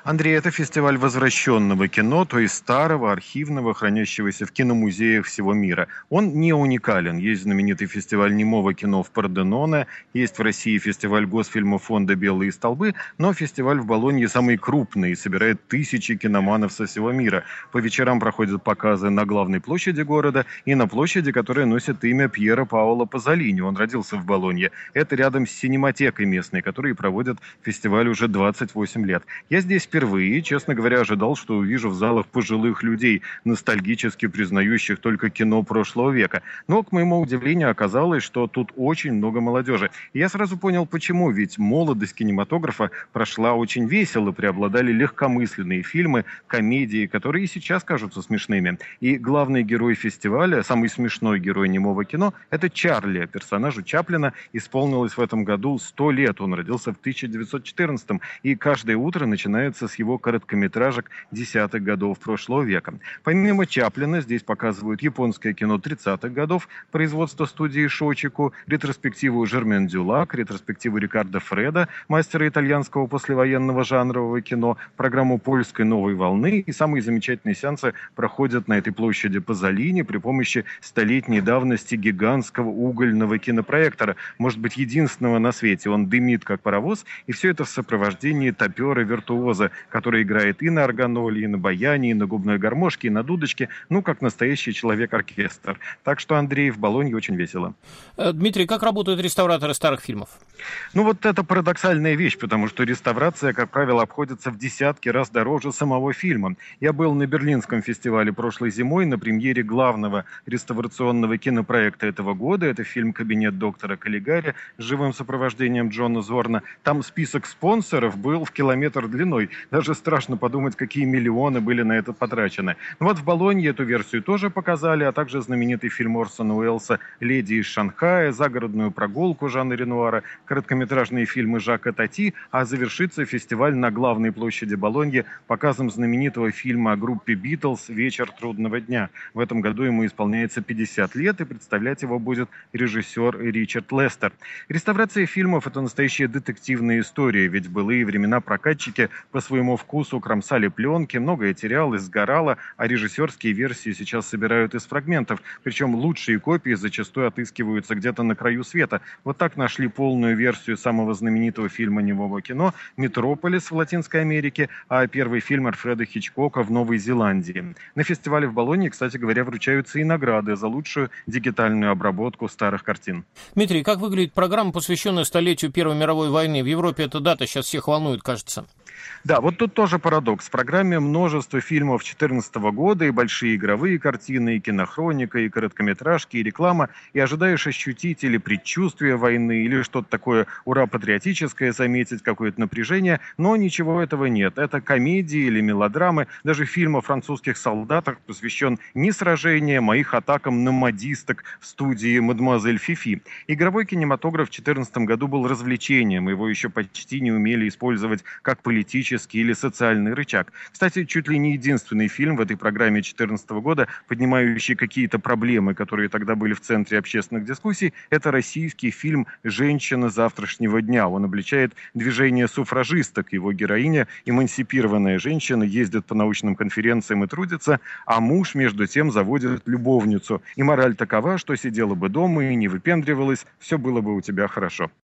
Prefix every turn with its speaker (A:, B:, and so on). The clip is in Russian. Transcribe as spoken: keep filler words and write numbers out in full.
A: Андрей, это фестиваль возвращенного кино, то есть старого, архивного, хранящегося в киномузеях всего мира. Он не уникален. Есть знаменитый фестиваль немого кино в Порденоне, есть в России фестиваль Госфильма фонда «Белые столбы», но фестиваль в Болонье самый крупный и собирает тысячи киноманов со всего мира. По вечерам проходят показы на главной площади города и на площади, которая носит имя Пьера Паоло Пазолини. Он родился в Болонье. Это рядом с синематекой местной, которые проводят фестиваль уже двадцать восемь лет. Я здесь впервые, честно говоря, ожидал, что увижу в залах пожилых людей, ностальгически признающих только кино прошлого века. Но, к моему удивлению, оказалось, что тут очень много молодежи. И я сразу понял, почему. Ведь молодость кинематографа прошла очень весело, преобладали легкомысленные фильмы, комедии, которые и сейчас кажутся смешными. И главный герой фестиваля, самый смешной герой немого кино, это Чарли. Персонажу Чаплина исполнилось в этом году сто лет. Он родился в тысяча девятьсот четырнадцатом, и каждое утро начинается с его короткометражек десятых годов прошлого века. Помимо Чаплина здесь показывают японское кино тридцатых годов, производство студии Шочику, ретроспективу Жермен Дюлак, ретроспективу Рикардо Фреда, мастера итальянского послевоенного жанрового кино, программу польской новой волны, и самые замечательные сеансы проходят на этой площади Пазолини при помощи столетней давности гигантского угольного кинопроектора, может быть, единственного на свете. Он дымит как паровоз, и все это в сопровождении топера-виртуоза, который играет и на органоле, и на баяне, и на губной гармошке, и на дудочке, ну, как настоящий человек-оркестр. Так что, Андрей, в Болонье очень весело.
B: Дмитрий, как работают реставраторы старых фильмов?
A: Ну, вот это парадоксальная вещь, потому что реставрация, как правило, обходится в десятки раз дороже самого фильма. Я был на Берлинском фестивале прошлой зимой на премьере главного реставрационного кинопроекта этого года. Это фильм «Кабинет доктора Каллигари» с живым сопровождением Джона Зорна. Там список спонсоров был в километр длиной. Даже страшно подумать, какие миллионы были на это потрачены. Ну вот в Болонье эту версию тоже показали, а также знаменитый фильм Орсона Уэллса «Леди из Шанхая», загородную прогулку Жана Ренуара, короткометражные фильмы Жака Тати, а завершится фестиваль на главной площади Болоньи показом знаменитого фильма о группе «Битлз» «Вечер трудного дня». В этом году ему исполняется пятьдесят лет, и представлять его будет режиссер Ричард Лестер. Реставрация фильмов – это настоящая детективная история, ведь в былые времена прокатчики по своему вкусу кромсали пленки, многое терялось, сгорало, а режиссерские версии сейчас собирают из фрагментов. Причем лучшие копии зачастую отыскиваются где-то на краю света. Вот так нашли полную версию самого знаменитого фильма немого кино «Метрополис» в Латинской Америке, а первый фильм Альфреда Хичкока в Новой Зеландии. На фестивале в Болонье, кстати говоря, вручаются и награды за лучшую дигитальную обработку старых картин.
B: Дмитрий, как выглядит программа, посвященная столетию Первой мировой войны? В Европе эта дата сейчас всех волнует, кажется.
A: Да, вот тут тоже парадокс. В программе множество фильмов две тысячи четырнадцатого года, и большие игровые картины, и кинохроника, и короткометражки, и реклама. И ожидаешь ощутить или предчувствие войны, или что-то такое ура-патриотическое, заметить какое-то напряжение. Но ничего этого нет. Это комедии или мелодрамы. Даже фильм о французских солдатах посвящен не сражениям, а их атакам на модисток в студии «Мадемуазель Фифи». Игровой кинематограф в две тысячи четырнадцатом году был развлечением. Его еще почти не умели использовать как политический или социальный рычаг. Кстати, чуть ли не единственный фильм в этой программе две тысячи четырнадцатого года, поднимающий какие-то проблемы, которые тогда были в центре общественных дискуссий, это российский фильм «Женщина завтрашнего дня». Он обличает движение суфражисток. Его героиня, эмансипированная женщина, ездит по научным конференциям и трудится, а муж, между тем, заводит любовницу. И мораль такова, что сидела бы дома и не выпендривалась, все было бы у тебя хорошо.